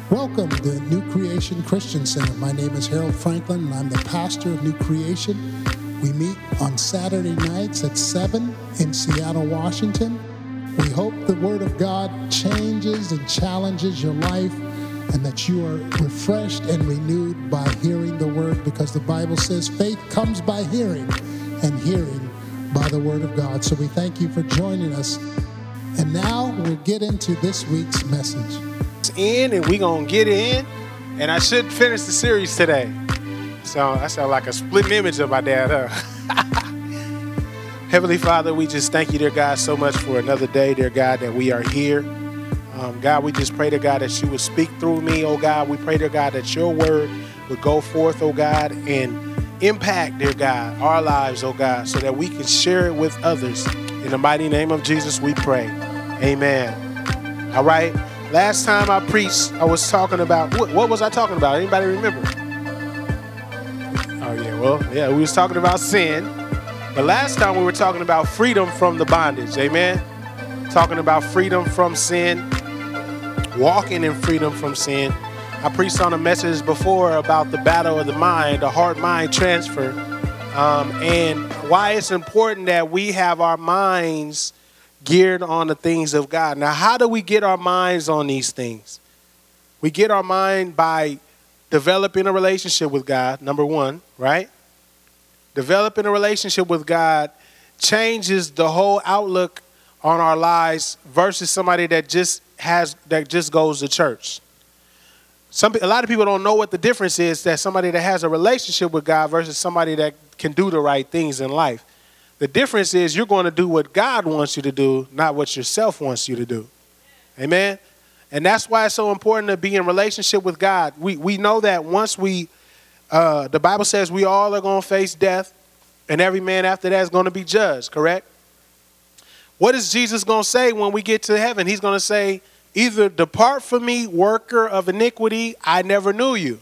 Welcome to New Creation Christian Center. My name is Harold Franklin, and I'm the pastor of New Creation. We meet on Saturday nights at 7 in Seattle, Washington. We hope the Word of God changes and challenges your life, and that you are refreshed and renewed by hearing the Word, because the Bible says faith comes by hearing, and hearing by the Word of God. So we thank you for joining us. And now we'll get into this week's message. In and we gonna get in, and I should finish the series today. So I sound like a split image of my dad, huh? Heavenly Father, we just thank you, dear God, so much for another day, dear God, that we are here. God, we just pray, dear God, that you would speak through me, oh God. We pray, dear God, that your word would go forth, oh God, and impact, dear God, our lives, oh God, so that we can share it with others. In the mighty name of Jesus, we pray. Amen. All right. Last time I preached, I was talking about, what was I talking about? Anybody remember? Oh, yeah, we was talking about sin. But last time we were talking about freedom from the bondage, amen? Talking about freedom from sin, walking in freedom from sin. I preached on a message before about the battle of the mind, the heart-mind transfer, and why it's important that we have our minds geared on the things of God. Now, how do we get our minds on these things? We get our mind by developing a relationship with God, number one, right? Developing a relationship with God changes the whole outlook on our lives versus somebody that just goes to church. A lot of people don't know what the difference is, that somebody that has a relationship with God versus somebody that can do the right things in life. The difference is you're going to do what God wants you to do, not what yourself wants you to do. Amen? And that's why it's so important to be in relationship with God. We know that once the Bible says we all are going to face death, and every man after that is going to be judged, correct? What is Jesus going to say when we get to heaven? He's going to say, either depart from me, worker of iniquity, I never knew you.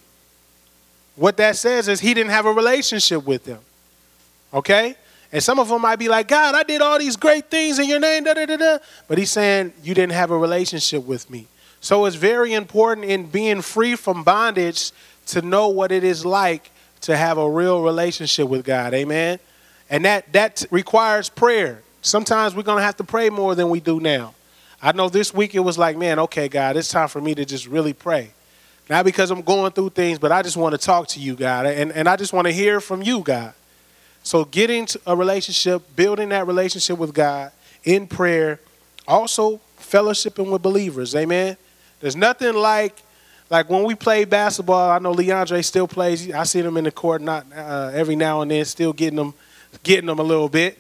What that says is he didn't have a relationship with them. Okay? And some of them might be like, God, I did all these great things in your name, da-da-da-da. But he's saying you didn't have a relationship with me. So it's very important in being free from bondage to know what it is like to have a real relationship with God. Amen. And that requires prayer. Sometimes we're going to have to pray more than we do now. I know this week it was like, man, okay, God, it's time for me to just really pray. Not because I'm going through things, but I just want to talk to you, God. And I just want to hear from you, God. So getting to a relationship, building that relationship with God in prayer, also fellowshipping with believers, amen? There's nothing like when we play basketball. I know Leandre still plays. I see him in the court not every now and then, still getting them a little bit.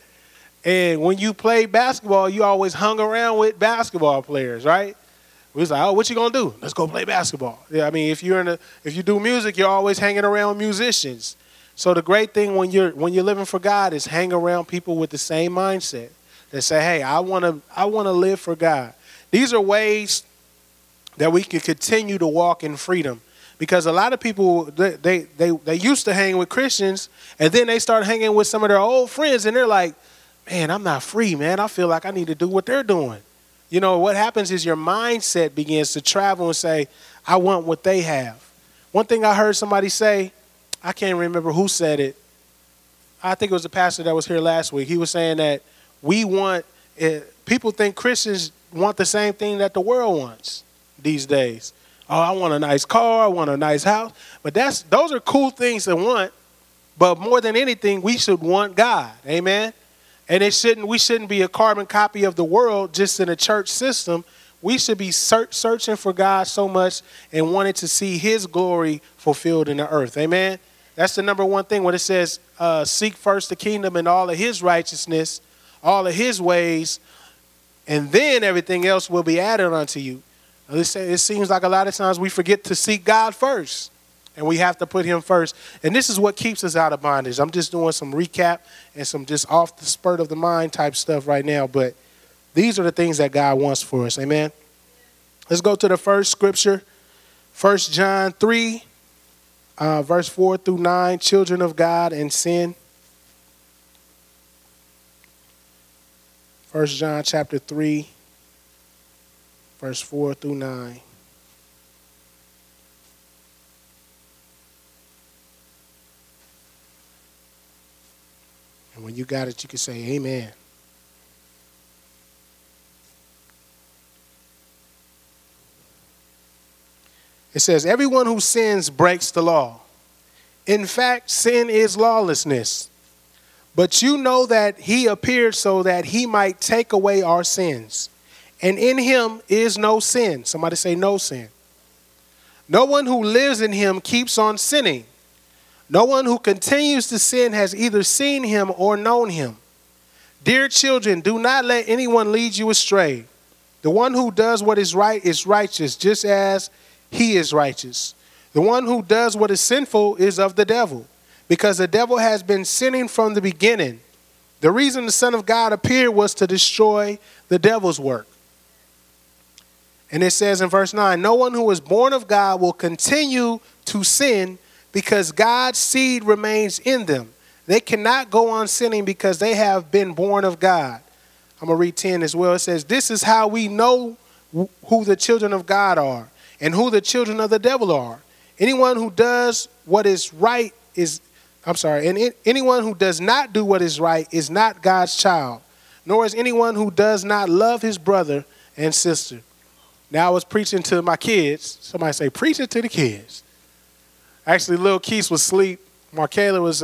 And when you play basketball, you always hung around with basketball players, right? We was like, oh, what you gonna do? Let's go play basketball. Yeah, I mean, if you do music, you're always hanging around musicians. So the great thing when you're living for God is hang around people with the same mindset that say, hey, I want to live for God. These are ways that we can continue to walk in freedom, because a lot of people, they used to hang with Christians, and then they start hanging with some of their old friends, and they're like, man, I'm not free, man. I feel like I need to do what they're doing. You know, what happens is your mindset begins to travel and say, I want what they have. One thing I heard somebody say, I can't remember who said it. I think it was the pastor that was here last week. He was saying that people think Christians want the same thing that the world wants these days. Oh, I want a nice car. I want a nice house. But those are cool things to want. But more than anything, we should want God. Amen. And we shouldn't be a carbon copy of the world just in a church system. We should be searching for God so much and wanting to see his glory fulfilled in the earth. Amen. That's the number one thing when it says, seek first the kingdom and all of his righteousness, all of his ways, and then everything else will be added unto you. It seems like a lot of times we forget to seek God first, and we have to put him first. And this is what keeps us out of bondage. I'm just doing some recap and some just off the spurt of the mind type stuff right now, but these are the things that God wants for us. Amen. Let's go to the first scripture, 1 John 3. Verse 4 through 9, children of God and sin. 1 John chapter 3, verse 4 through 9. you got it, you can say amen. It says, everyone who sins breaks the law. In fact, sin is lawlessness. But you know that he appeared so that he might take away our sins. And in him is no sin. Somebody say no sin. No one who lives in him keeps on sinning. No one who continues to sin has either seen him or known him. Dear children, do not let anyone lead you astray. The one who does what is right is righteous, just as he is righteous. The one who does what is sinful is of the devil, because the devil has been sinning from the beginning. The reason the Son of God appeared was to destroy the devil's work. And it says in verse 9, no one who is born of God will continue to sin because God's seed remains in them. They cannot go on sinning because they have been born of God. I'm going to read 10 as well. It says, this is how we know who the children of God are and who the children of the devil are. Anyone who does what is right anyone who does not do what is right is not God's child, nor is anyone who does not love his brother and sister. Now I was preaching to my kids. Somebody say, preaching to the kids. Actually, little Keith was asleep. Markayla was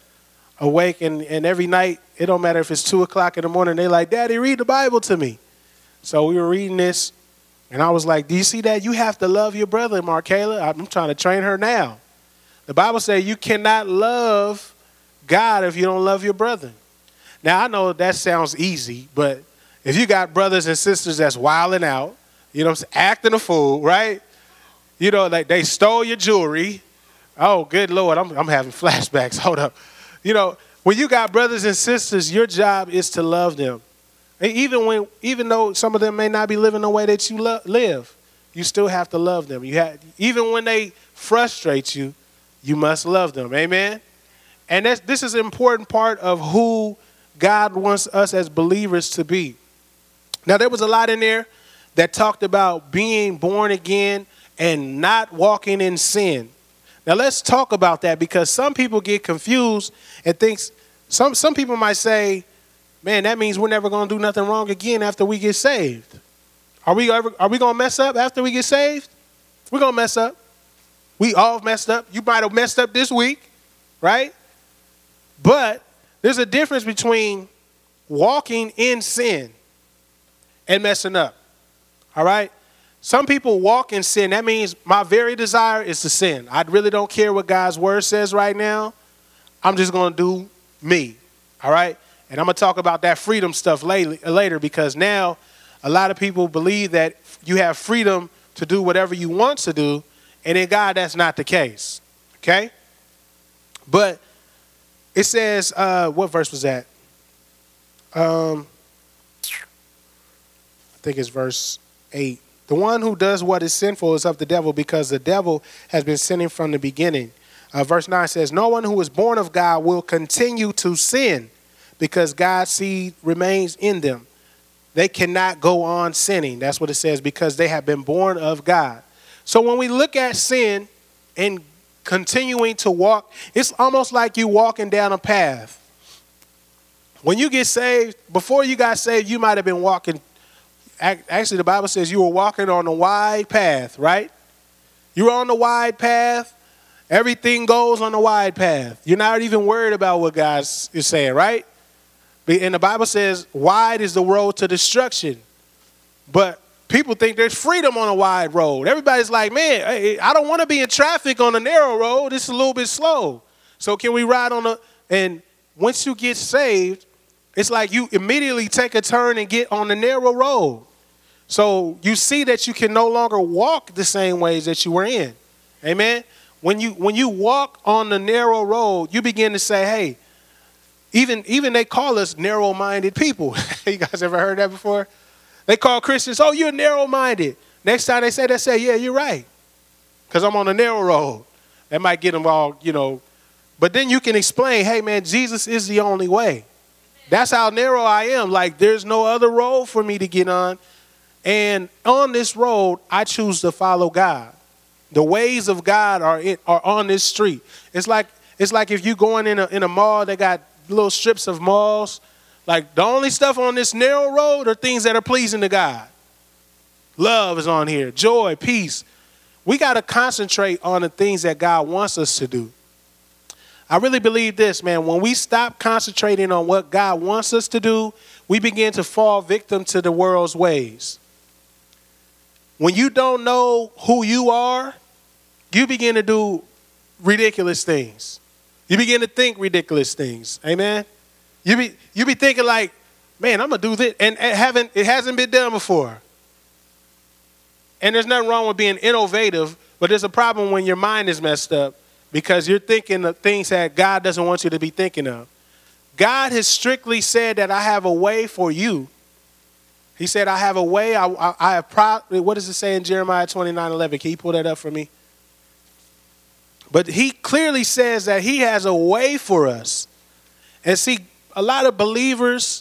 awake, and every night, it don't matter if it's 2 o'clock in the morning, they like, Daddy, read the Bible to me. So we were reading this, and I was like, do you see that? You have to love your brother, Markayla. I'm trying to train her now. The Bible says you cannot love God if you don't love your brother. Now, I know that sounds easy, but if you got brothers and sisters that's wilding out, you know what I'm saying, acting a fool, right? You know, like they stole your jewelry. Oh, good Lord, I'm having flashbacks. Hold up. You know, when you got brothers and sisters, your job is to love them. And even though some of them may not be living the way that you live, you still have to love them. Even when they frustrate you, you must love them. Amen? And this is an important part of who God wants us as believers to be. Now, there was a lot in there that talked about being born again and not walking in sin. Now, let's talk about that, because some people get confused and think some people might say, man, that means we're never going to do nothing wrong again after we get saved. Are we going to mess up after we get saved? We're going to mess up. We all messed up. You might have messed up this week, right? But there's a difference between walking in sin and messing up, all right? Some people walk in sin. That means my very desire is to sin. I really don't care what God's word says right now. I'm just going to do me, all right? And I'm going to talk about that freedom stuff later, because now a lot of people believe that you have freedom to do whatever you want to do, and in God, that's not the case, okay? But it says, what verse was that? I think it's verse 8. The one who does what is sinful is of the devil, because the devil has been sinning from the beginning. Verse 9 says, no one who is born of God will continue to sin, because God's seed remains in them. They cannot go on sinning. That's what it says, because they have been born of God. So when we look at sin and continuing to walk, it's almost like you walking down a path. When you get saved, before you got saved, you might have been walking. Actually, the Bible says you were walking on a wide path, right? You were on the wide path. Everything goes on the wide path. You're not even worried about what God is saying, right? And the Bible says wide is the road to destruction. But people think there's freedom on a wide road. Everybody's like, man, I don't want to be in traffic on a narrow road. It's a little bit slow. So can we ride on and once you get saved, it's like you immediately take a turn and get on the narrow road. So you see that you can no longer walk the same ways that you were in. Amen? When you walk on the narrow road, you begin to say, hey, even they call us narrow-minded people. You guys ever heard that before? They call Christians, oh, you're narrow-minded. Next time they say that, say, yeah, you're right, because I'm on the narrow road. That might get them all, But then you can explain, hey, man, Jesus is the only way. That's how narrow I am. Like, there's no other road for me to get on. And on this road, I choose to follow God. The ways of God are on this street. It's like if you're going in a mall that got, little strips of malls. Like the only stuff on this narrow road are things that are pleasing to God. Love is on here, joy, peace. We got to concentrate on the things that God wants us to do. I really believe this, man. When we stop concentrating on what God wants us to do, we begin to fall victim to the world's ways. When you don't know who you are, you begin to do ridiculous things. You begin to think ridiculous things. Amen. You be thinking like, man, I'm gonna do this, and it hasn't been done before. And there's nothing wrong with being innovative, but there's a problem when your mind is messed up because you're thinking of things that God doesn't want you to be thinking of. God has strictly said that I have a way for you. He said, I have a way. I have what does it say in Jeremiah 29:11? Can you pull that up for me? But he clearly says that he has a way for us. And see, a lot of believers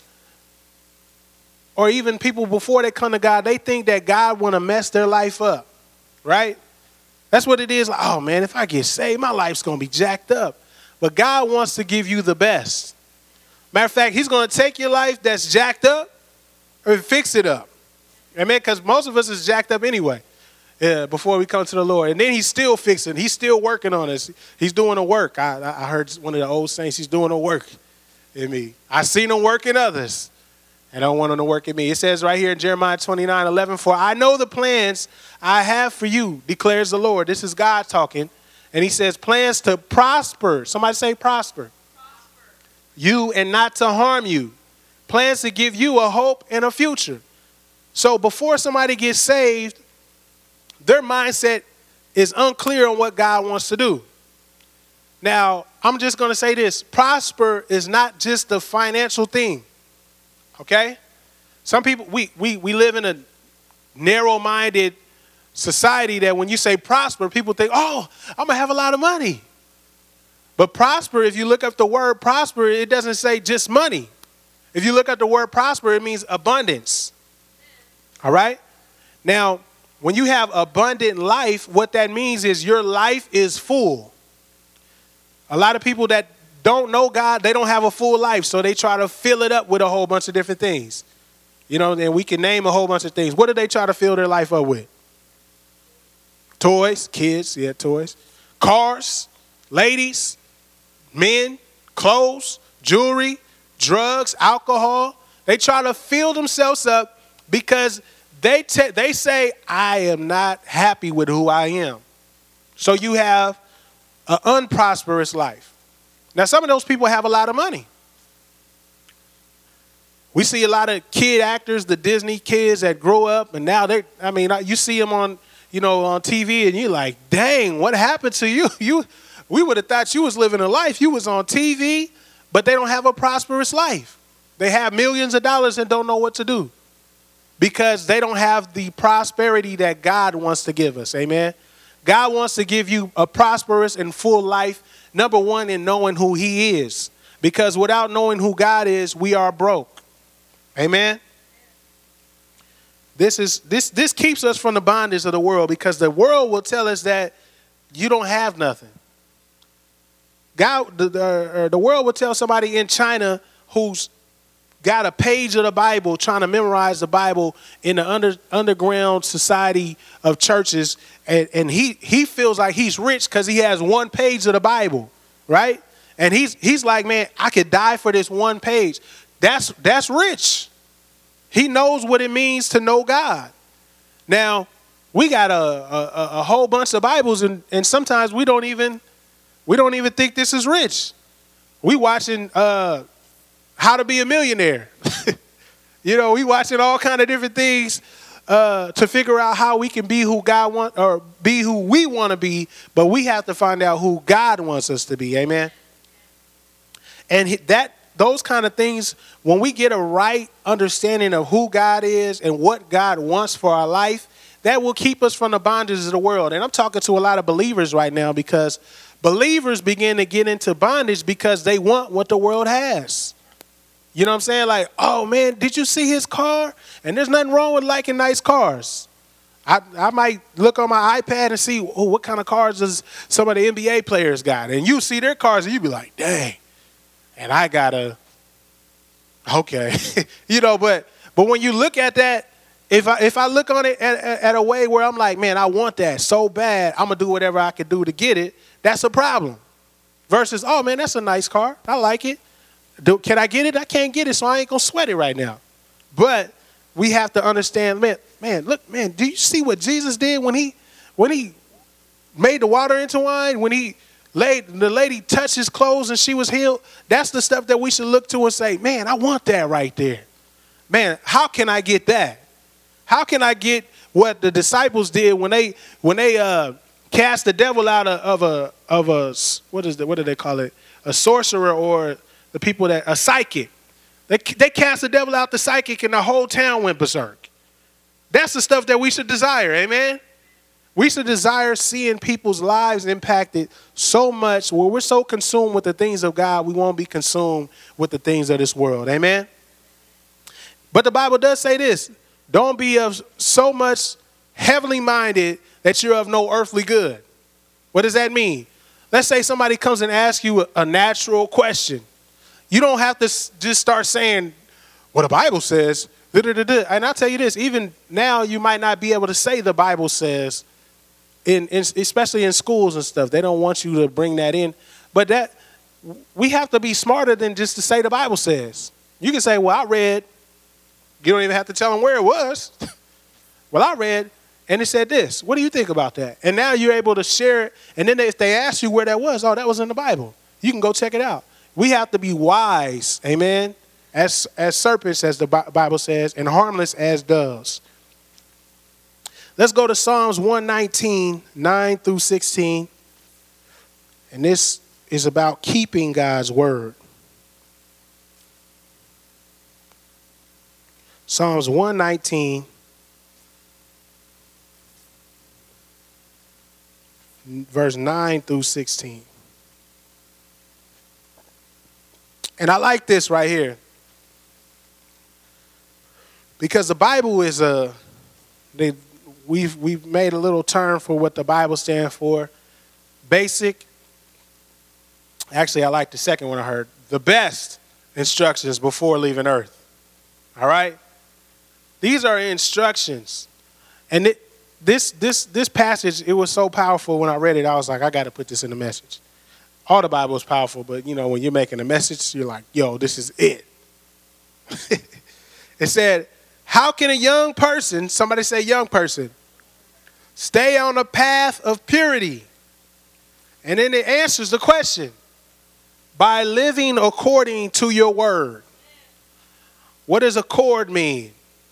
or even people before they come to God, they think that God want to mess their life up, right? That's what it is. Like, oh, man, if I get saved, my life's going to be jacked up. But God wants to give you the best. Matter of fact, he's going to take your life that's jacked up and fix it up. Amen? Because most of us is jacked up anyway before we come to the Lord. And then he's still fixing. He's still working on us. He's doing the work. I heard one of the old saints, he's doing the work in me. I seen him work in others. And I want him to work in me. It says right here in Jeremiah 29:11, for I know the plans I have for you, declares the Lord. This is God talking. And he says plans to prosper. Somebody say prosper. You and not to harm you. Plans to give you a hope and a future. So before somebody gets saved, their mindset is unclear on what God wants to do. Now, I'm just going to say this. Prosper is not just a financial thing. Okay? Some people, we live in a narrow-minded society that when you say prosper, people think, oh, I'm going to have a lot of money. But prosper, if you look up the word prosper, it doesn't say just money. If you look up the word prosper, it means abundance. All right? Now, when you have abundant life, what that means is your life is full. A lot of people that don't know God, they don't have a full life, so they try to fill it up with a whole bunch of different things. You know, and we can name a whole bunch of things. What do they try to fill their life up with? Toys, kids, yeah, toys. Cars, ladies, men, clothes, jewelry, drugs, alcohol. They try to fill themselves up because they say, I am not happy with who I am. So you have an unprosperous life. Now, some of those people have a lot of money. We see a lot of kid actors, the Disney kids that grow up, and now you see them on TV, and you're like, dang, what happened to you? We would have thought you was living a life. You was on TV, but they don't have a prosperous life. They have millions of dollars and don't know what to do because they don't have the prosperity that God wants to give us. Amen. God wants to give you a prosperous and full life. Number one, in knowing who he is, because without knowing who God is, we are broke. Amen. This keeps us from the bondage of the world, because the world will tell us that you don't have nothing. The world will tell somebody in China who's got a page of the Bible, trying to memorize the Bible in the underground society of churches, and he feels like he's rich because he has one page of the Bible, right? And he's like, man, I could die for this one page. That's rich. He knows what it means to know God. Now, we got a whole bunch of Bibles, and sometimes we don't even think this is rich. We watching How to Be a Millionaire. We watching all kind of different things to figure out how we can be who God wants, or be who we want to be, but we have to find out who God wants us to be. Amen. And those kind of things, when we get a right understanding of who God is and what God wants for our life, that will keep us from the bondages of the world. And I'm talking to a lot of believers right now, because believers begin to get into bondage because they want what the world has. You know what I'm saying? Like, oh, man, did you see his car? And there's nothing wrong with liking nice cars. I might look on my iPad and see, oh, what kind of cars does some of the NBA players got? And you see their cars and you be like, dang. and I gotta, okay. But when you look at that, if I look on it at a way where I'm like, man, I want that so bad, I'm gonna do whatever I can do to get it, that's a problem. Versus, oh man, that's a nice car, I like it. Can I get it? I can't get it, so I ain't gonna sweat it right now. But we have to understand, look, do you see what Jesus did when he made the water into wine, when the lady touched his clothes and she was healed? That's the stuff that we should look to and say, man, I want that right there. Man, how can I get that? How can I get what the disciples did when they cast the devil out of a what do they call it? A sorcerer, or the people a psychic. They cast the devil out the psychic and the whole town went berserk. That's the stuff that we should desire, amen? We should desire seeing people's lives impacted so much where we're so consumed with the things of God, we won't be consumed with the things of this world, amen? But the Bible does say this: don't be of so much heavenly minded that you're of no earthly good. What does that mean? Let's say somebody comes and asks you a natural question. You don't have to just start saying, well, the Bible says, and I'll tell you this, even now you might not be able to say the Bible says, especially in schools and stuff. They don't want you to bring that in. But that we have to be smarter than just to say the Bible says. You can say, well, I read. You don't even have to tell them where it was. Well, I read, and it said this. What do you think about that? And now you're able to share it. And then if they ask you where that was, oh, that was in the Bible. You can go check it out. We have to be wise, amen, as serpents, as the Bible says, and harmless as doves. Let's go to Psalms 119, 9 through 16. And this is about keeping God's word. Psalms 119, verse 9 through 16. And I like this right here, because the Bible is we've made a little term for what the Bible stands for. Basic. Actually, I like the second one I heard. The best instructions before leaving earth. All right? These are instructions. And this passage, it was so powerful when I read it. I was like, I got to put this in the message. All the Bible is powerful, but, when you're making a message, you're like, yo, this is it. It said, how can a young person, somebody say young person, stay on a path of purity? And then it answers the question, by living according to your word. What does accord mean?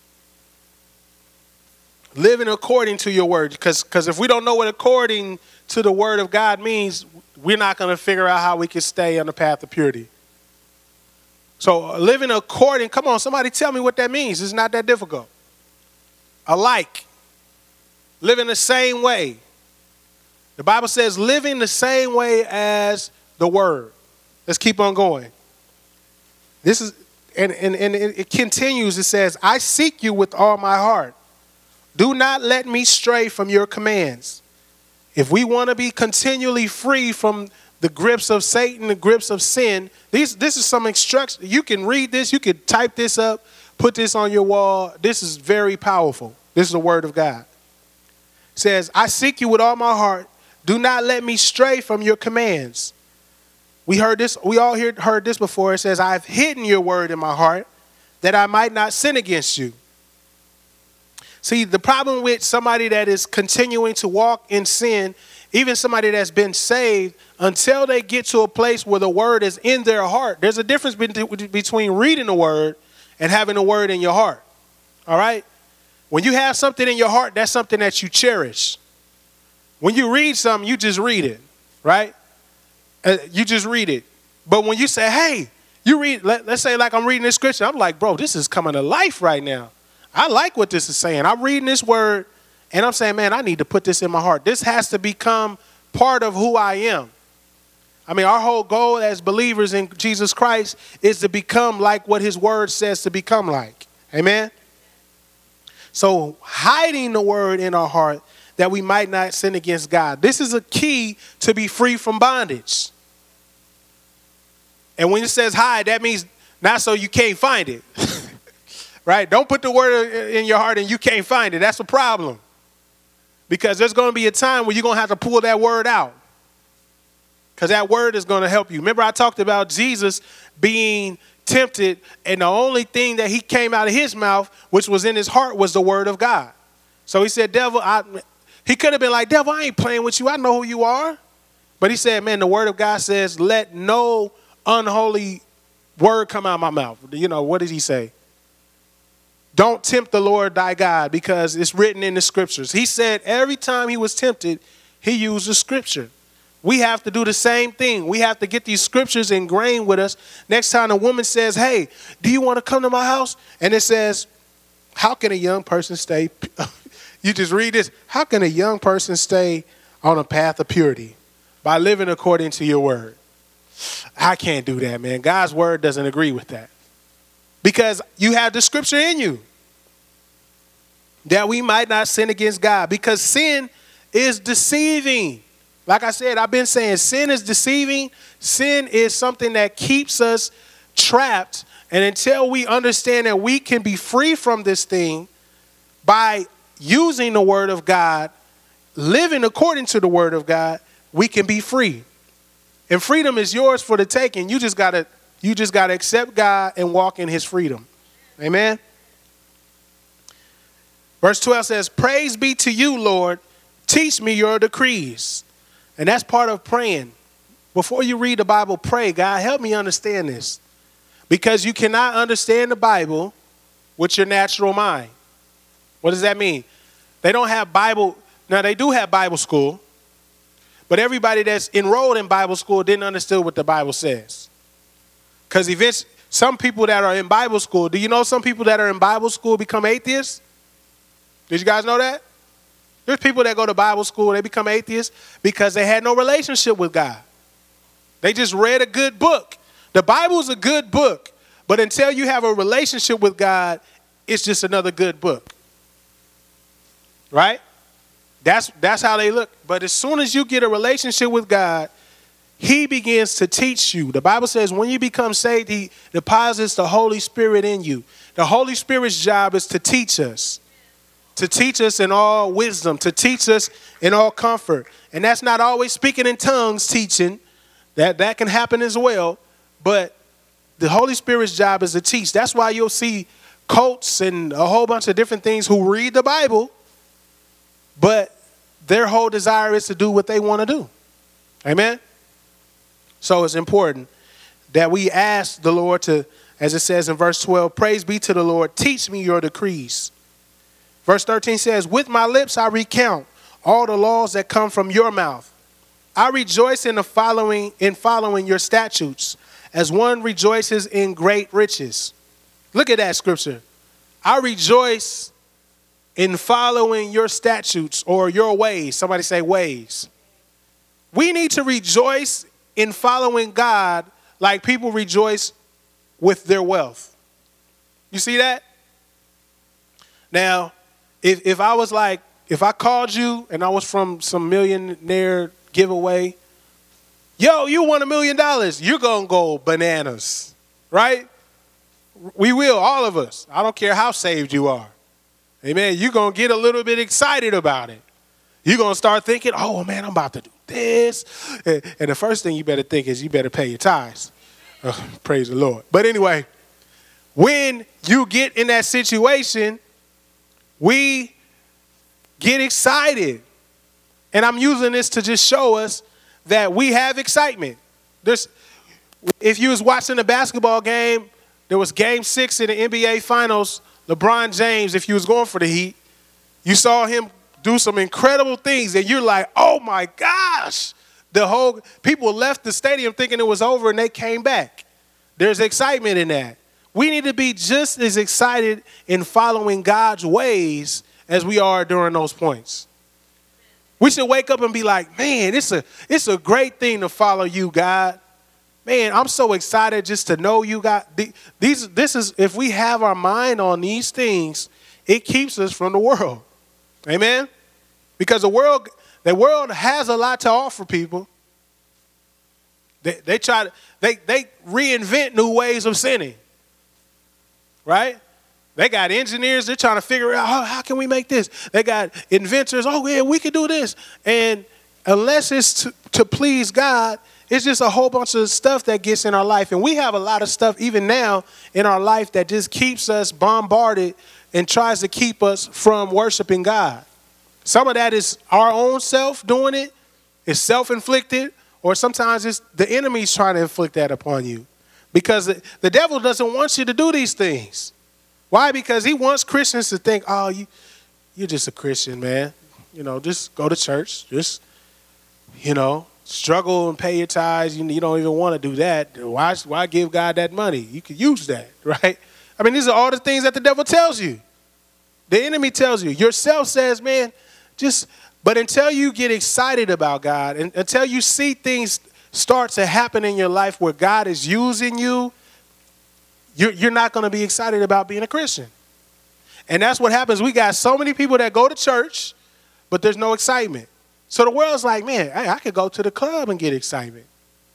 Living according to your word. Because if we don't know what according to the word of God means, we're not going to figure out how we can stay on the path of purity. So living according, come on, somebody tell me what that means. It's not that difficult. Alike. Living the same way. The Bible says living the same way as the word. Let's keep on going. This is, and it continues. It says, I seek you with all my heart. Do not let me stray from your commands. If we want to be continually free from the grips of Satan, the grips of sin, this is some instruction. You can read this. You can type this up, put this on your wall. This is very powerful. This is the word of God. It says, I seek you with all my heart. Do not let me stray from your commands. We heard this. We all heard this before. It says, I've hidden your word in my heart that I might not sin against you. See, the problem with somebody that is continuing to walk in sin, even somebody that's been saved, until they get to a place where the word is in their heart. There's a difference between reading the word and having the word in your heart. All right? When you have something in your heart, that's something that you cherish. When you read something, you just read it, right? You just read it. But when you say, hey, you read, let's say like I'm reading this scripture, I'm like, bro, this is coming to life right now. I like what this is saying. I'm reading this word and I'm saying, man, I need to put this in my heart. This has to become part of who I am. I mean, our whole goal as believers in Jesus Christ is to become like what his word says to become like. Amen? So hiding the word in our heart that we might not sin against God. This is a key to be free from bondage. And when it says hide, that means not so you can't find it. Right? Don't put the word in your heart and you can't find it. That's a problem. Because there's going to be a time where you're going to have to pull that word out. Because that word is going to help you. Remember, I talked about Jesus being tempted, and the only thing that he came out of his mouth, which was in his heart, was the word of God. So he said, devil, he could have been like, devil, I ain't playing with you. I know who you are. But he said, man, the word of God says, let no unholy word come out of my mouth. You know, what did he say? Don't tempt the Lord thy God, because it's written in the scriptures. He said every time he was tempted, he used the scripture. We have to do the same thing. We have to get these scriptures ingrained with us. Next time a woman says, hey, do you want to come to my house? And it says, how can a young person stay? You just read this. How can a young person stay on a path of purity? By living according to your word. I can't do that, man. God's word doesn't agree with that. Because you have the scripture in you. That we might not sin against God. Because sin is deceiving. Like I said, I've been saying sin is deceiving. Sin is something that keeps us trapped. And until we understand that we can be free from this thing by using the word of God, living according to the word of God, we can be free. And freedom is yours for the taking. You just gotta accept God and walk in his freedom. Amen. Verse 12 says, praise be to you, Lord. Teach me your decrees. And that's part of praying. Before you read the Bible, pray, God, help me understand this. Because you cannot understand the Bible with your natural mind. What does that mean? They don't have Bible. Now, they do have Bible school. But everybody that's enrolled in Bible school didn't understand what the Bible says. Because some people that are in Bible school, do you know some people that are in Bible school become atheists? Did you guys know that? There's people that go to Bible school, they become atheists because they had no relationship with God. They just read a good book. The Bible is a good book, but until you have a relationship with God, it's just another good book. Right? That's how they look. But as soon as you get a relationship with God, he begins to teach you. The Bible says when you become saved, he deposits the Holy Spirit in you. The Holy Spirit's job is to teach us. To teach us in all wisdom, to teach us in all comfort. And that's not always speaking in tongues teaching. That can happen as well. But the Holy Spirit's job is to teach. That's why you'll see cults and a whole bunch of different things who read the Bible, but their whole desire is to do what they want to do. Amen? So it's important that we ask the Lord to, as it says in verse 12, praise be to the Lord, teach me your decrees. Verse 13 says, with my lips I recount all the laws that come from your mouth. I rejoice in following your statutes, as one rejoices in great riches. Look at that scripture. I rejoice in following your statutes or your ways. Somebody say ways. We need to rejoice in following God like people rejoice with their wealth. You see that? Now, if I called you and I was from some millionaire giveaway, yo, you won $1 million, you're going to go bananas, right? We will, all of us. I don't care how saved you are. Amen. You're going to get a little bit excited about it. You're going to start thinking, oh, man, I'm about to do this. And the first thing you better think is you better pay your tithes. Praise the Lord. But anyway, when you get in that situation, we get excited. And I'm using this to just show us that we have excitement. If you was watching the basketball game, there was game 6 in the NBA Finals. LeBron James, if you was going for the Heat, you saw him do some incredible things. And you're like, oh, my gosh. People left the stadium thinking it was over and they came back. There's excitement in that. We need to be just as excited in following God's ways as we are during those points. We should wake up and be like, man, it's a great thing to follow you, God. Man, I'm so excited just to know you, God. If we have our mind on these things, it keeps us from the world. Amen? Because the world has a lot to offer people. They reinvent new ways of sinning, right? They got engineers. They're trying to figure out how can we make this. They got inventors. Oh, yeah, we can do this. And unless it's to please God, it's just a whole bunch of stuff that gets in our life. And we have a lot of stuff even now in our life that just keeps us bombarded and tries to keep us from worshiping God. Some of that is our own self doing it. It's self-inflicted. Or sometimes it's the enemy's trying to inflict that upon you. Because the devil doesn't want you to do these things. Why? Because he wants Christians to think, oh, you're just a Christian, man. Just go to church. Just, struggle and pay your tithes. You don't even want to do that. Why give God that money? You could use that, right? I mean, these are all the things that the devil tells you. The enemy tells you. Yourself says, man, but until you get excited about God and until you see things start to happen in your life where God is using you, you're not going to be excited about being a Christian. And that's what happens. We got so many people that go to church, but there's no excitement. So the world's like, man, I could go to the club and get excitement.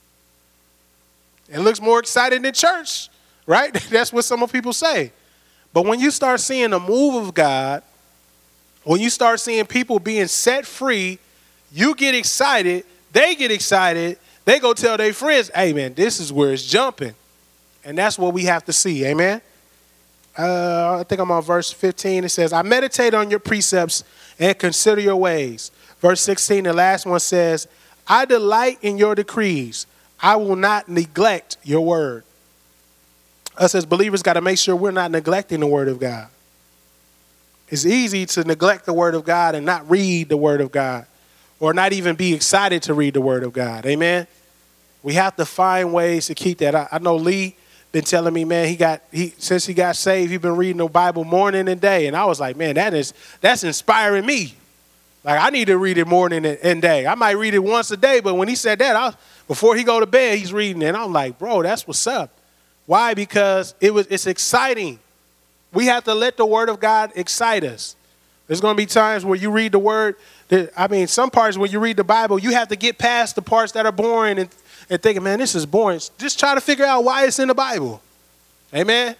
It looks more exciting than church, right? That's what some people say. But when you start seeing the move of God, when you start seeing people being set free, you get excited, they get excited, they go tell their friends, hey, man, this is where it's jumping. And that's what we have to see, amen? I think I'm on verse 15. It says, I meditate on your precepts and consider your ways. Verse 16, the last one says, I delight in your decrees. I will not neglect your word. Us as believers got to make sure we're not neglecting the word of God. It's easy to neglect the word of God and not read the word of God or not even be excited to read the word of God. Amen. We have to find ways to keep that. I know Lee been telling me, man, since he got saved, he's been reading the Bible morning and day. And I was like, man, that's inspiring me. Like, I need to read it morning and day. I might read it once a day, but when he said that, before he go to bed, he's reading it. And I'm like, bro, that's what's up. Why? Because it's exciting. We have to let the word of God excite us. There's going to be times where you read the word. Some parts when you read the Bible, you have to get past the parts that are boring and thinking, man, this is boring. Just try to figure out why it's in the Bible. Amen.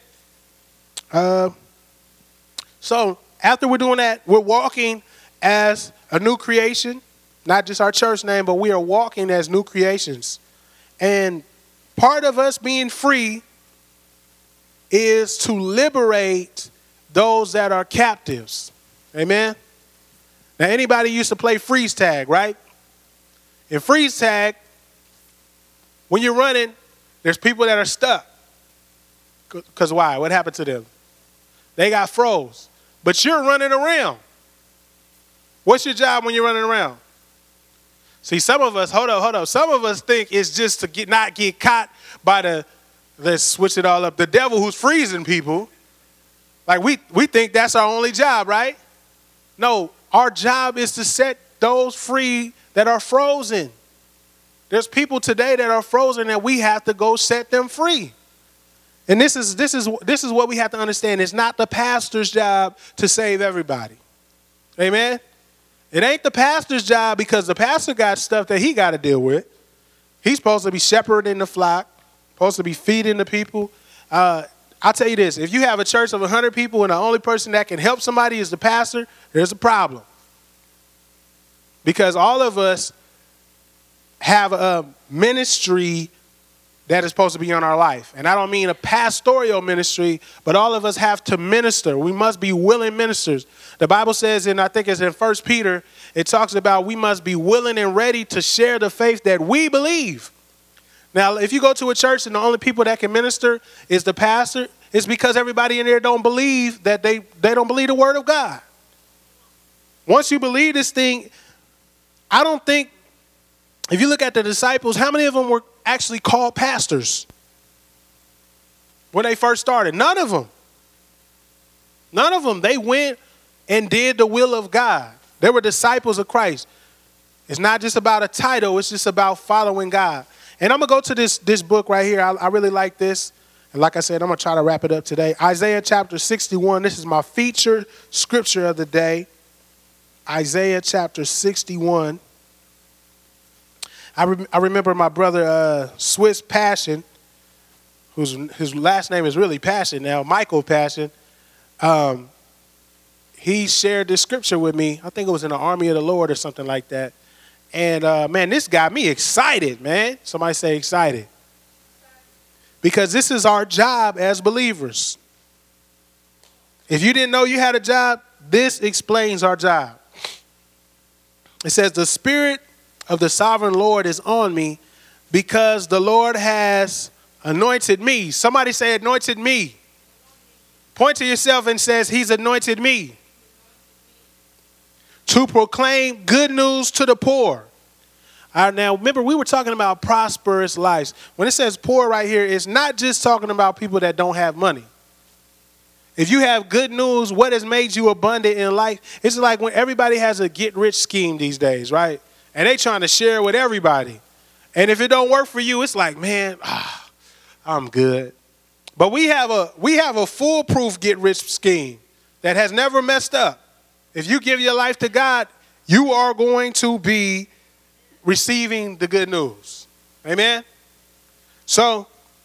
So after we're doing that, we're walking as a new creation, not just our church name, but we are walking as new creations. And part of us being free is to liberate those that are captives. Amen. Now, anybody used to play freeze tag, right? In freeze tag, when you're running, there's people that are stuck. Because why? What happened to them? They got froze. But you're running around. What's your job when you're running around? See, some of us, hold up. Some of us think it's just to not get caught by let's switch it all up, the devil who's freezing people. Like we think that's our only job, right? No, our job is to set those free that are frozen. There's people today that are frozen that we have to go set them free. And this is what we have to understand. It's not the pastor's job to save everybody. Amen. It ain't the pastor's job because the pastor got stuff that he got to deal with. He's supposed to be shepherding the flock, supposed to be feeding the people. I'll tell you this. If you have a church of 100 people and the only person that can help somebody is the pastor, there's a problem. Because all of us have a ministry that is supposed to be on our life. And I don't mean a pastoral ministry, but all of us have to minister. We must be willing ministers. The Bible says, and I think it's in 1 Peter, it talks about we must be willing and ready to share the faith that we believe. Now, if you go to a church and the only people that can minister is the pastor, it's because everybody in there don't believe that they don't believe the word of God. Once you believe this thing, I don't think, if you look at the disciples, how many of them were actually called pastors when they first started? None of them. None of them. They went and did the will of God. They were disciples of Christ. It's not just about a title. It's just about following God. And I'm going to go to this book right here. I really like this. And like I said, I'm going to try to wrap it up today. Isaiah chapter 61. This is my featured scripture of the day. Isaiah chapter 61. I remember my brother Swiss Passion, his last name is really Passion now, Michael Passion. He shared this scripture with me. I think it was in the Army of the Lord or something like that. And man, this got me excited, man. Somebody say excited. Because this is our job as believers. If you didn't know you had a job, this explains our job. It says, the Spirit of the sovereign Lord is on me because the Lord has anointed me. Somebody say anointed me. Point to yourself and says, he's anointed me to proclaim good news to the poor. Now, remember, we were talking about prosperous lives. When it says poor right here, it's not just talking about people that don't have money. If you have good news, what has made you abundant in life? It's like when everybody has a get-rich scheme these days, right? And they trying to share it with everybody. And if it don't work for you, it's like, man, I'm good. But we have a foolproof get-rich scheme that has never messed up. If you give your life to God, you are going to be receiving the good news. Amen? So,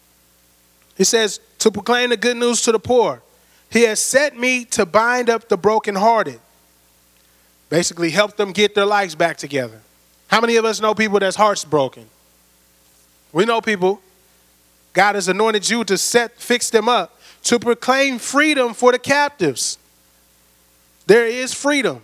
it says, to proclaim the good news to the poor. He has set me to bind up the brokenhearted. Basically, help them get their lives back together. How many of us know people that's hearts broken? We know people. God has anointed you to fix them up, to proclaim freedom for the captives. There is freedom.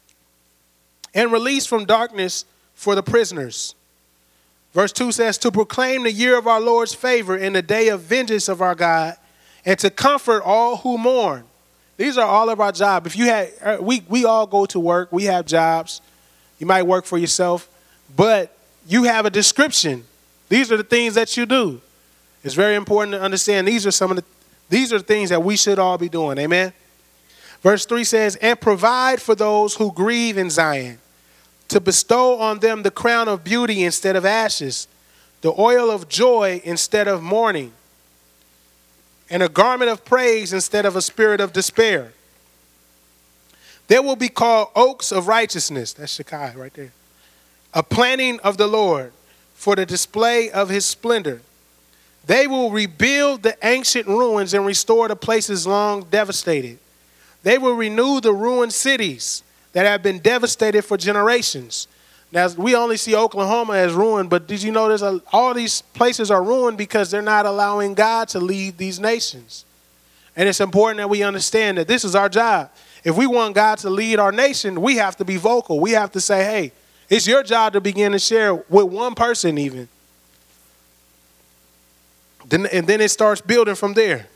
And release from darkness for the prisoners. Verse 2 says, to proclaim the year of our Lord's favor and the day of vengeance of our God, and to comfort all who mourn. These are all of our jobs. If you had, we all go to work. We have jobs. You might work for yourself, but you have a description. These are the things that you do. It's very important to understand these are the things that we should all be doing. Amen. Verse 3 says, and provide for those who grieve in Zion, to bestow on them the crown of beauty instead of ashes, the oil of joy instead of mourning, and a garment of praise instead of a spirit of despair. They will be called oaks of righteousness. That's Shekinah right there. A planting of the Lord for the display of his splendor. They will rebuild the ancient ruins and restore the places long devastated. They will renew the ruined cities that have been devastated for generations. Now, we only see Oklahoma as ruined, but did you notice all these places are ruined because they're not allowing God to lead these nations? And it's important that we understand that this is our job. If we want God to lead our nation, we have to be vocal. We have to say, hey, it's your job to begin to share with one person even. And then it starts building from there.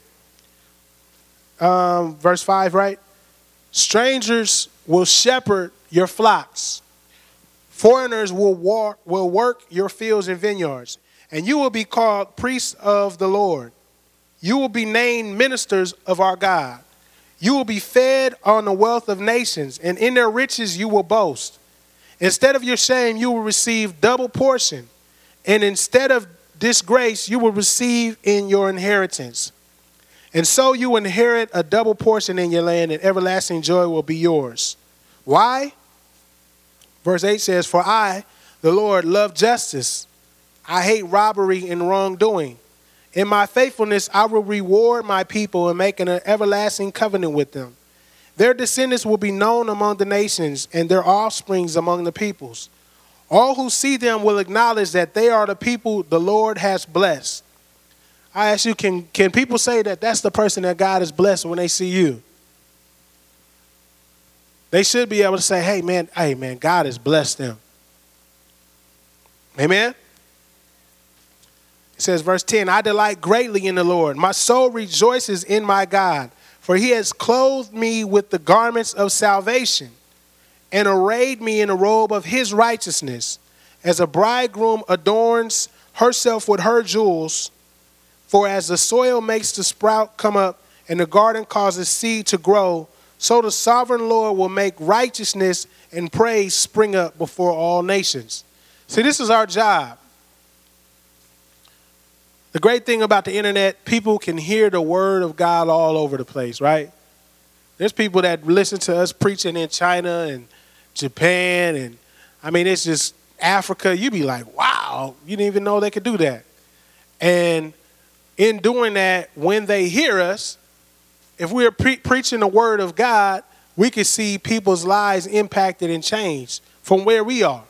Verse 5, right? Strangers will shepherd your flocks. Foreigners will work your fields and vineyards, and you will be called priests of the Lord. You will be named ministers of our God. You will be fed on the wealth of nations, and in their riches you will boast. Instead of your shame, you will receive double portion, and instead of disgrace, you will receive in your inheritance. And so you inherit a double portion in your land, and everlasting joy will be yours. Why? Verse 8 says, for I, the Lord, love justice. I hate robbery and wrongdoing. In my faithfulness, I will reward my people and make an everlasting covenant with them. Their descendants will be known among the nations and their offsprings among the peoples. All who see them will acknowledge that they are the people the Lord has blessed. I ask you, can people say that that's the person that God has blessed when they see you? They should be able to say, hey, man, God has blessed them. Amen? It says, verse 10, I delight greatly in the Lord. My soul rejoices in my God, for he has clothed me with the garments of salvation and arrayed me in a robe of his righteousness, as a bridegroom adorns herself with her jewels. For as the soil makes the sprout come up and the garden causes seed to grow, so the sovereign Lord will make righteousness and praise spring up before all nations. See, this is our job. The great thing about the internet, people can hear the word of God all over the place, right? There's people that listen to us preaching in China and Japan, and it's just Africa. You be like, wow. wow, you didn't even know they could do that. And in doing that, when they hear us, if we're preaching the word of God, we can see people's lives impacted and changed from where we are.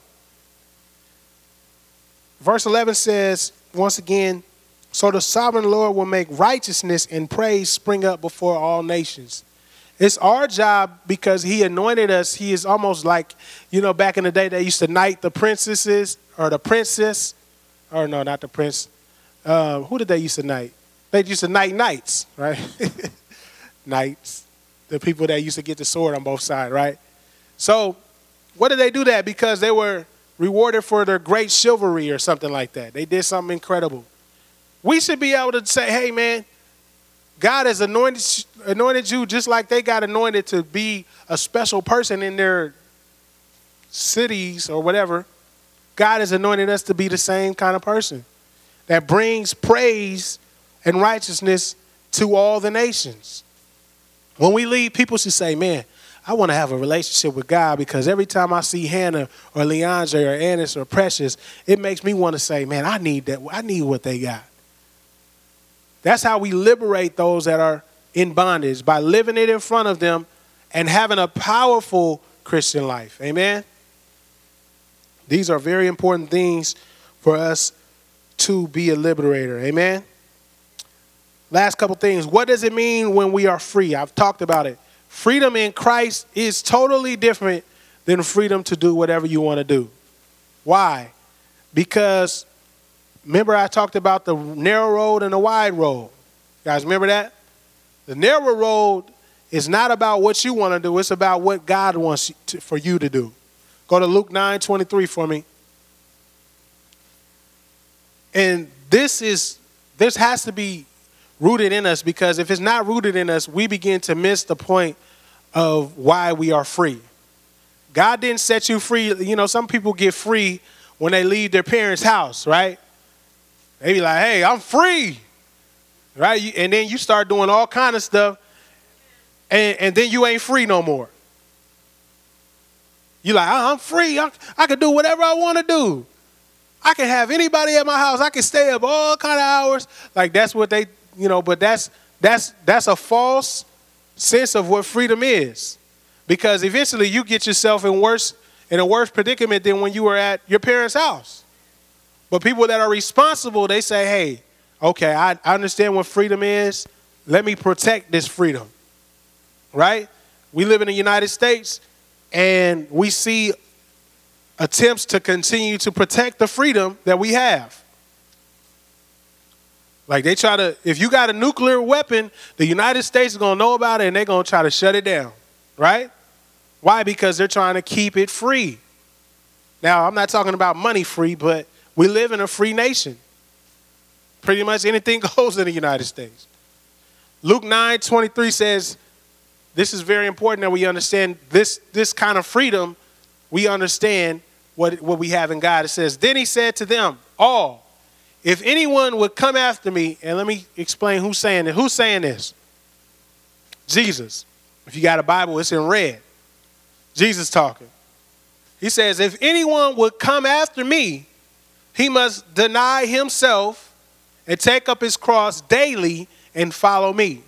Verse 11 says, once again, so the sovereign Lord will make righteousness and praise spring up before all nations. It's our job because he anointed us. He is almost like, back in the day, they used to knight the princesses or the princess. Or no, not the prince. Who did they used to knight? They used to knight knights, right? Knights. The people that used to get the sword on both sides, right? So what did they do that? Because they were rewarded for their great chivalry or something like that. They did something incredible. We should be able to say, hey, man, God has anointed you just like they got anointed to be a special person in their cities or whatever. God has anointed us to be the same kind of person that brings praise and righteousness to all the nations. When we leave, people should say, man, I want to have a relationship with God because every time I see Hannah or Leandre or Annis or Precious, it makes me want to say, man, I need that. I need what they got. That's how we liberate those that are in bondage, by living it in front of them and having a powerful Christian life. Amen. These are very important things for us to be a liberator. Amen. Last couple things. What does it mean when we are free? I've talked about it. Freedom in Christ is totally different than freedom to do whatever you want to do. Why? Because remember I talked about the narrow road and the wide road. You guys remember that? The narrow road is not about what you want to do. It's about what God wants for you to do. Go to Luke 9:23 for me. And this has to be rooted in us, because if it's not rooted in us, we begin to miss the point of why we are free. God didn't set you free. Some people get free when they leave their parents' house, right? They be like, hey, I'm free, right? And then you start doing all kind of stuff, and then you ain't free no more. You're like, I'm free. I can do whatever I want to do. I can have anybody at my house. I can stay up all kind of hours. Like that's what they, but that's a false sense of what freedom is. Because eventually you get yourself in a worse predicament than when you were at your parents' house. But people that are responsible, they say, hey, okay, I understand what freedom is. Let me protect this freedom, right? We live in the United States, and we see attempts to continue to protect the freedom that we have. Like they try to, if you got a nuclear weapon, the United States is going to know about it, and they're going to try to shut it down, right? Why? Because they're trying to keep it free. Now, I'm not talking about money free, but we live in a free nation. Pretty much anything goes in the United States. Luke 9:23 says, this is very important that we understand this kind of freedom. We understand what we have in God. It says, then he said to them all, if anyone would come after me, and let me explain who's saying it. Who's saying this? Jesus. If you got a Bible, it's in red. Jesus talking. He says, if anyone would come after me, he must deny himself and take up his cross daily and follow me.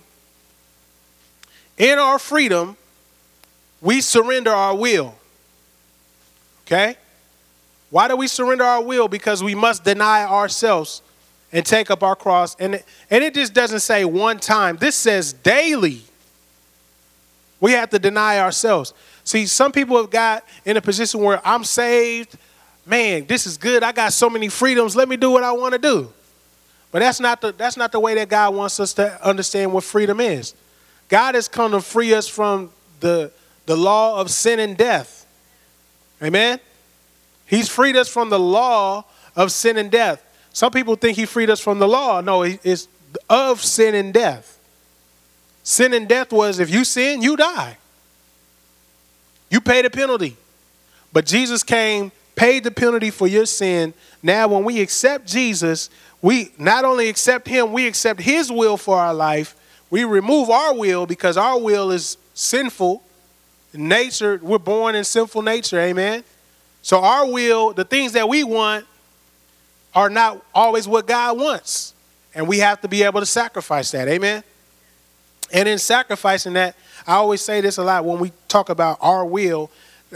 In our freedom, we surrender our will. Okay? Why do we surrender our will? Because we must deny ourselves and take up our cross. And it just doesn't say one time. This says daily. We have to deny ourselves. See, some people have got in a position where I'm saved. Man, this is good. I got so many freedoms. Let me do what I want to do. But that's not the way that God wants us to understand what freedom is. God has come to free us from the law of sin and death. Amen? He's freed us from the law of sin and death. Some people think he freed us from the law. No, it's of sin and death. Sin and death was if you sin, you die. You pay the penalty. But Jesus came, paid the penalty for your sin. Now when we accept Jesus, we not only accept him, we accept his will for our life. We remove our will because our will is sinful. Nature, we're born in sinful nature, amen? So our will, the things that we want, are not always what God wants. And we have to be able to sacrifice that. Amen. And in sacrificing that, I always say this a lot when we talk about our will.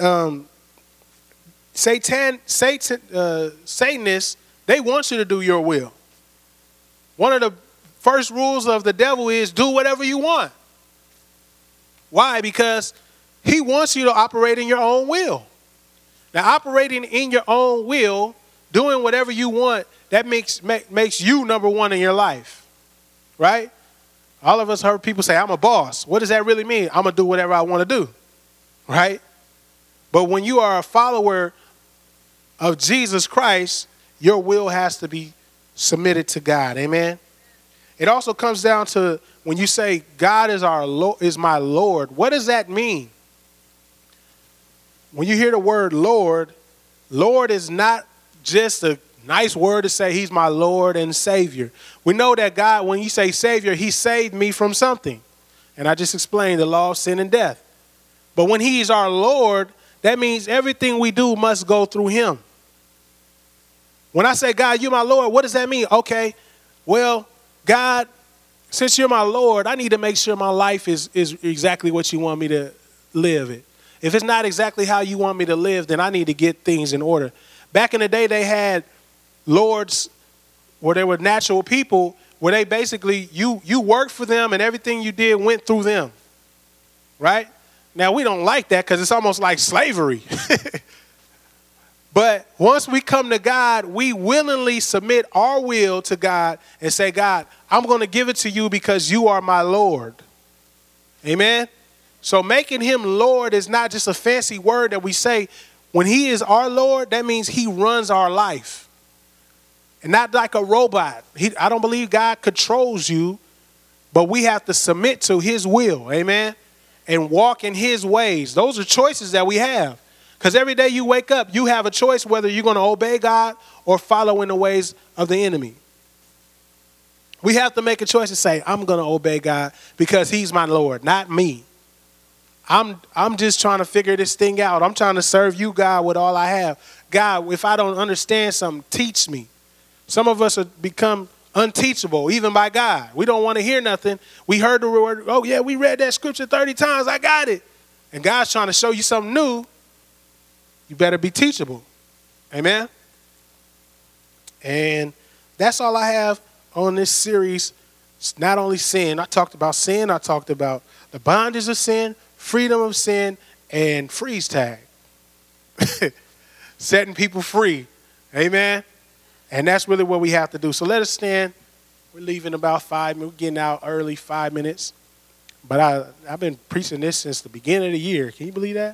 Satanists, they want you to do your will. One of the first rules of the devil is do whatever you want. Why? Because he wants you to operate in your own will. Now, operating in your own will, doing whatever you want, that makes you number one in your life, right? All of us heard people say, I'm a boss. What does that really mean? I'm going to do whatever I want to do, right? But when you are a follower of Jesus Christ, your will has to be submitted to God. Amen. It also comes down to when you say God is my Lord. What does that mean? When you hear the word Lord, Lord is not just a nice word to say he's my Lord and Savior. We know that God, when you say Savior, he saved me from something. And I just explained the law of sin and death. But when he's our Lord, that means everything we do must go through him. When I say, God, you're my Lord, what does that mean? Okay, well, God, since you're my Lord, I need to make sure my life is exactly what you want me to live it. If it's not exactly how you want me to live, then I need to get things in order. Back in the day, they had lords where they were natural people where they basically, you worked for them and everything you did went through them, right? Now, we don't like that because it's almost like slavery. But once we come to God, we willingly submit our will to God and say, God, I'm going to give it to you because you are my Lord. Amen. So making him Lord is not just a fancy word that we say. When he is our Lord, that means he runs our life. And not like a robot. I don't believe God controls you, but we have to submit to his will. Amen. And walk in his ways. Those are choices that we have. Because every day you wake up, you have a choice whether you're going to obey God or follow in the ways of the enemy. We have to make a choice to say, I'm going to obey God because he's my Lord, not me. I'm just trying to figure this thing out. I'm trying to serve you, God, with all I have. God, if I don't understand something, teach me. Some of us have become unteachable, even by God. We don't want to hear nothing. We heard the word, oh, yeah, we read that scripture 30 times. I got it. And God's trying to show you something new. You better be teachable. Amen. And that's all I have on this series. It's not only sin. I talked about sin. I talked about the bondage of sin, freedom of sin, and freeze tag. Setting people free. Amen. And that's really what we have to do. So let us stand. We're leaving about 5 minutes. We're getting out early, 5 minutes. But I've been preaching this since the beginning of the year. Can you believe that?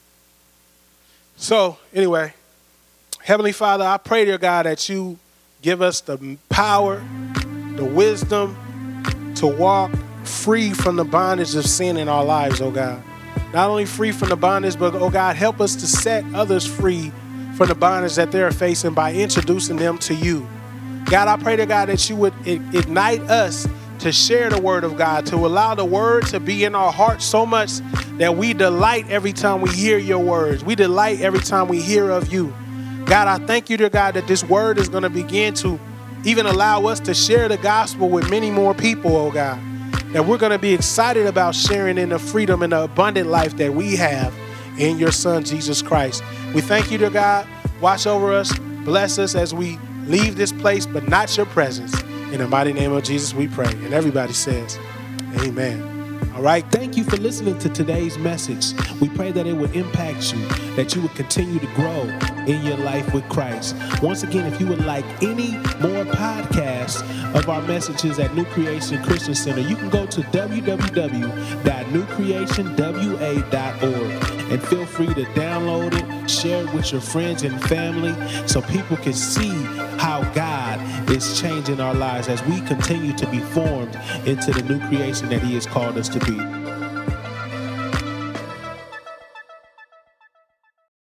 So, anyway, Heavenly Father, I pray, dear God, that you give us the power, the wisdom to walk free from the bondage of sin in our lives, oh God. Not only free from the bondage, but, oh God, help us to set others free from the bondage that they're facing by introducing them to you. God, I pray, dear God, that you would ignite us to share the word of God, to allow the word to be in our hearts so much that we delight every time we hear your words. We delight every time we hear of you. God, I thank you, dear God, that this word is going to begin to even allow us to share the gospel with many more people, oh God. That we're going to be excited about sharing in the freedom and the abundant life that we have in your Son, Jesus Christ. We thank you, dear God. Watch over us. Bless us as we leave this place, but not your presence. In the mighty name of Jesus, we pray. And everybody says, amen. All right. Thank you for listening to today's message. We pray that it would impact you, that you would continue to grow in your life with Christ. Once again, if you would like any more podcasts of our messages at New Creation Christian Center, you can go to www.newcreationwa.org and feel free to download it, share it with your friends and family so people can see how God is changing our lives as we continue to be formed into the new creation that he has called us to be.